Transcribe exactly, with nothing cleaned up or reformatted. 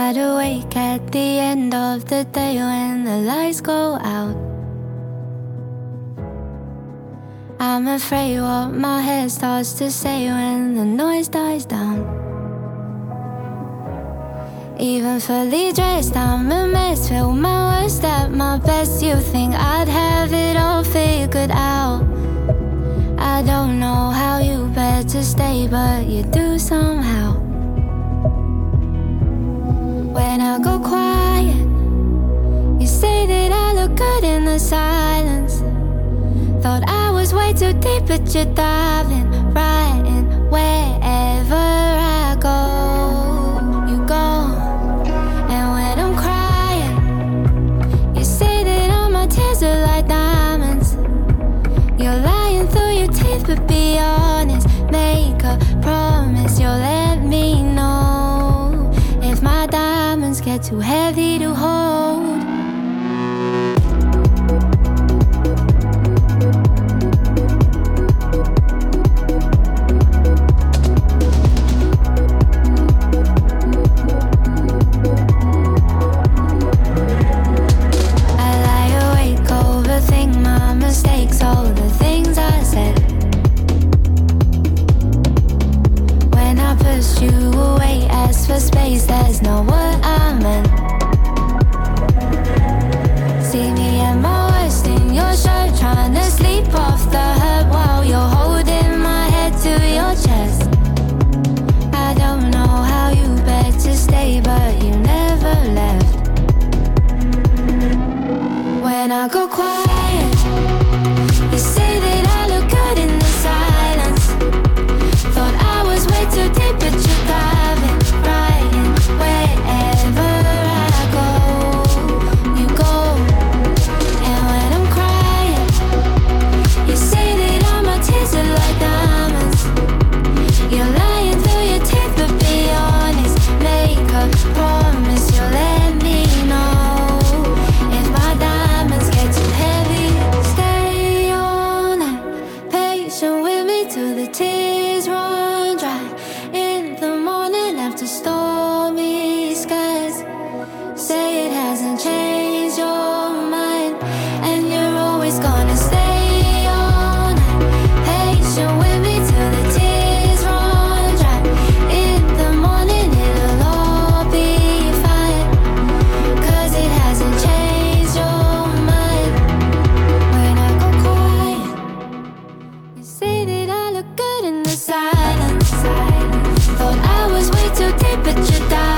wide awake at the end of the day when the lights go out. I'm afraid what my head starts to say when the noise dies down. Even fully dressed, I'm a mess. Feel my worst at my best. You think I'd have it all figured out. I don't know how you better stay, but you do somehow. When I go quiet, you say that I look good in the silence. Thought I was way too deep, but you're diving right in. Wherever I go, you go. And when I'm crying, you say that all my tears are like diamonds. You're lying through your teeth, but be honest. Make a promise, you'll let me know if my diamonds get too heavy to hold. Mistakes, all the things I said. When I pushed you away, asked for space, that's not what I meant. See me at my worst in your shirt, trying to sleep off the hurt while you're holding my head to your chest. I don't know how you begged to stay, but you never left. When I go quiet, you say that I look good in the silence. Thought I was way too deep, but you're diving right in. Wherever I go, you go. And when I'm crying, you say that all my tears are like diamonds. You're lying through your teeth, but be honest. Make a promise, you'll let me know if my diamonds get too heavy. Stay on night, patient with me till the tears run dry. In the morning after stormy skies, say it hasn't changed your mind, and you're always gonna stay on night, patient with me till the tears run dry. In the morning it'll all be fine, 'cause it hasn't changed your mind. When I go quiet, you say that I look good in the silence. Thought I was way too deep, but you died.